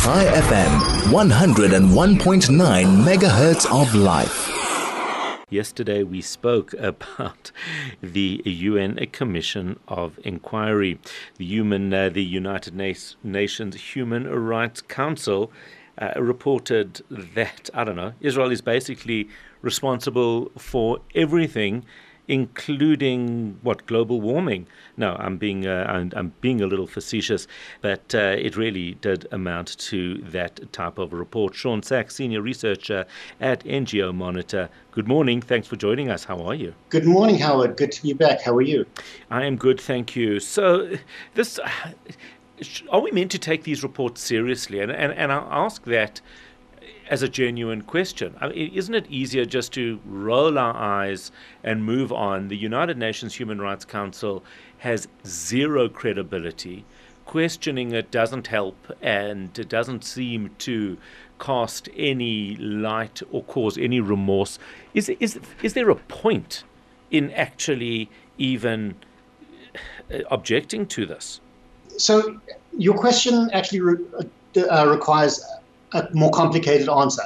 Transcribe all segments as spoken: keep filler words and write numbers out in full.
Chai F M, one oh one point nine megahertz of life. Yesterday we spoke about the U N Commission of Inquiry. The, human, uh, the United Na- Nations Human Rights Council uh, reported that, I don't know, Israel is basically responsible for everything, including what, global warming. No, I'm being uh, I'm, I'm being a little facetious, but uh, it really did amount to that type of report. Sean Sachs, senior researcher at N G O Monitor. Good morning. Thanks for joining us. How are you? Good morning, Howard. Good to be back. How are you? I am good, thank you. So, this are we meant to take these reports seriously? And and, and I'll ask that as a genuine question. I mean, isn't it easier just to roll our eyes and move on? The United Nations Human Rights Council has zero credibility. Questioning it doesn't help, and it doesn't seem to cast any light or cause any remorse. Is is is there a point in actually even objecting to this? So your question actually re- uh, requires a more complicated answer.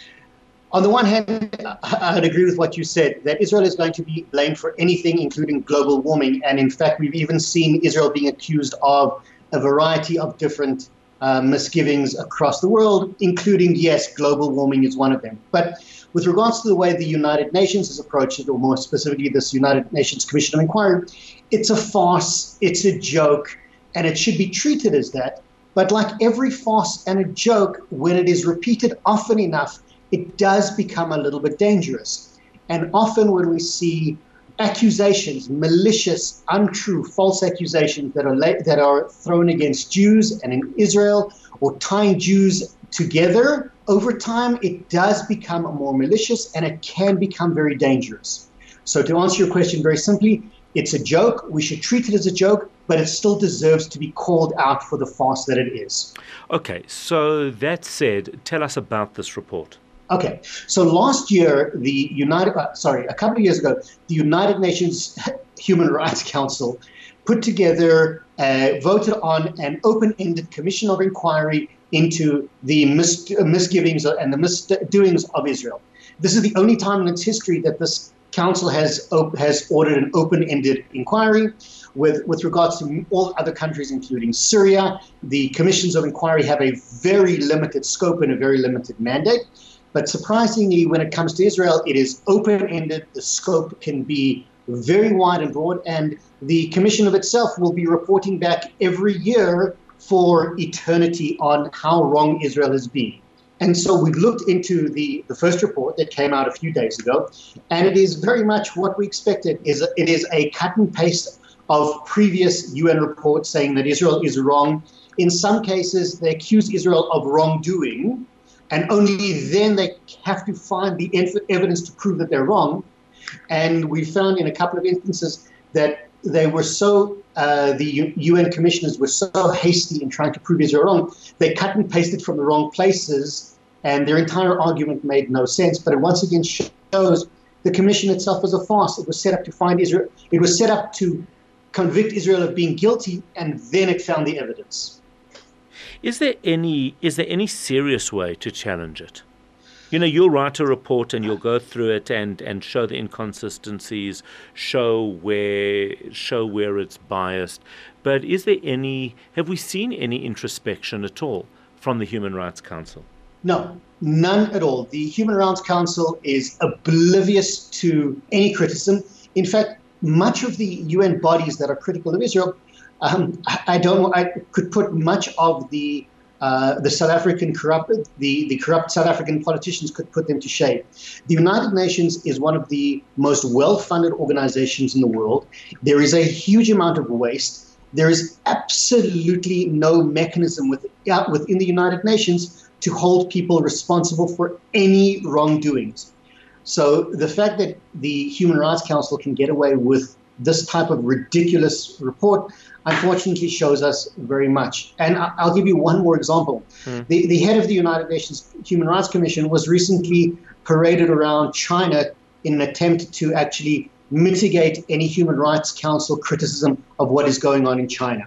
On the one hand, I'd agree with what you said, that Israel is going to be blamed for anything, including global warming. And in fact, we've even seen Israel being accused of a variety of different uh, misgivings across the world, including, yes, global warming is one of them. But with regards to the way the United Nations has approached it, or more specifically this United Nations Commission of Inquiry, it's a farce, it's a joke, and it should be treated as that. But like every farce and a joke, when it is repeated often enough, it does become a little bit dangerous. And often when we see accusations, malicious, untrue, false accusations that are la- that are thrown against Jews and in Israel, or tying Jews together, over time it does become more malicious and it can become very dangerous. So to answer your question very simply, it's a joke. We should treat it as a joke, but it still deserves to be called out for the farce that it is. Okay, so that said, tell us about this report. Okay, so last year, the United, uh, sorry, a couple of years ago, the United Nations Human Rights Council put together, uh, voted on an open-ended commission of inquiry into the mis- misgivings and the misdoings of Israel. This is the only time in its history that this Council has op- has ordered an open-ended inquiry with, with regards to all other countries, including Syria. The commissions of inquiry have a very limited scope and a very limited mandate. But surprisingly, when it comes to Israel, it is open-ended. The scope can be very wide and broad, and the commission of itself will be reporting back every year for eternity on how wrong Israel has been. And so we looked into the, the first report that came out a few days ago, and it is very much what we expected. Is It is a cut and paste of previous U N reports saying that Israel is wrong. In some cases, they accuse Israel of wrongdoing, and only then they have to find the evidence to prove that they're wrong. And we found in a couple of instances that they were so, uh, the U- UN commissioners were so hasty in trying to prove Israel wrong, they cut and pasted from the wrong places, and their entire argument made no sense. But it once again shows the commission itself was a farce. It was set up to find Israel, it was set up to convict Israel of being guilty, and then it found the evidence. Is there any, is there any serious way to challenge it? You know, you'll write a report and you'll go through it and, and show the inconsistencies, show where show where it's biased. But is there any, have we seen any introspection at all from the Human Rights Council? No, none at all. The Human Rights Council is oblivious to any criticism. In fact, much of the U N bodies that are critical of Israel, um, I don't, I could put much of the Uh, the South African corrupt, the, the corrupt South African politicians could put them to shame. The United Nations is one of the most well-funded organizations in the world. There is a huge amount of waste. There is absolutely no mechanism with, uh, within the United Nations to hold people responsible for any wrongdoings. So the fact that the Human Rights Council can get away with this type of ridiculous report, unfortunately, shows us very much. And I'll give you one more example. Mm. The, the head of the United Nations Human Rights Commission was recently paraded around China in an attempt to actually mitigate any Human Rights Council criticism of what is going on in China.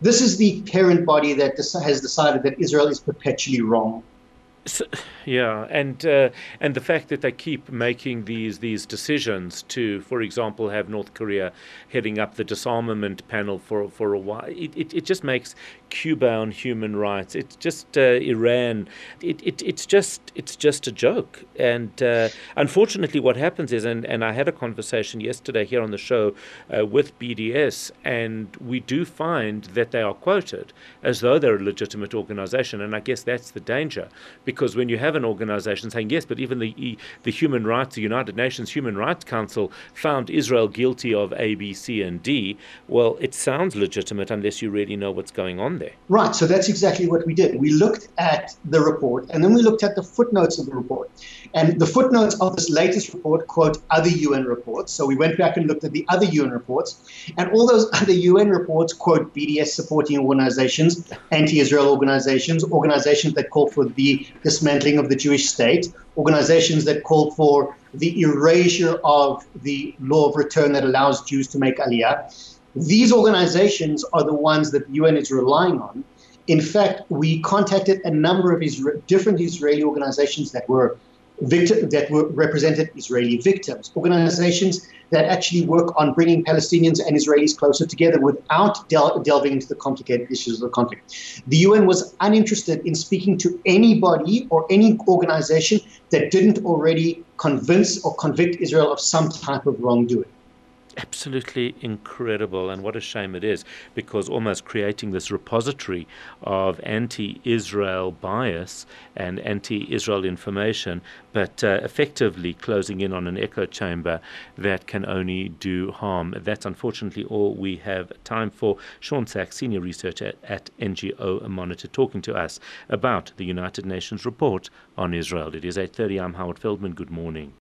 This is the parent body that has decided that Israel is perpetually wrong. So, yeah, and uh, and the fact that they keep making these these decisions to, for example, have North Korea heading up the disarmament panel for for a while, it, it, it just makes Cuba on human rights. It's just uh, Iran. It, it it's just it's just a joke. And uh, unfortunately, what happens is, and, and I had a conversation yesterday here on the show uh, with B D S, and we do find that they are quoted as though they're a legitimate organization, and I guess that's the danger. Because when you have an organization saying, yes, but even the the human rights, the United Nations Human Rights Council found Israel guilty of A, B, C, and D, well, it sounds legitimate unless you really know what's going on there. Right. So that's exactly what we did. We looked at the report, and then we looked at the footnotes of the report. And the footnotes of this latest report quote other U N reports. So we went back and looked at the other U N reports, and all those other U N reports quote B D S supporting organizations, anti-Israel organizations, organizations that call for the dismantling of the Jewish state, organizations that call for the erasure of the law of return that allows Jews to make aliyah. These organizations are the ones that the U N is relying on. In fact, we contacted a number of Isra- different Israeli organizations that were victim, that were represented Israeli victims, organizations that actually work on bringing Palestinians and Israelis closer together without del- delving into the complicated issues of the conflict. The U N was uninterested in speaking to anybody or any organization that didn't already convince or convict Israel of some type of wrongdoing. Absolutely incredible, and what a shame it is, because almost creating this repository of anti-Israel bias and anti-Israel information, but uh, effectively closing in on an echo chamber that can only do harm. That's unfortunately all we have time for. Sean Sachs, senior researcher at, at N G O Monitor, talking to us about the United Nations report on Israel. It is eight thirty. I'm Howard Feldman. Good morning.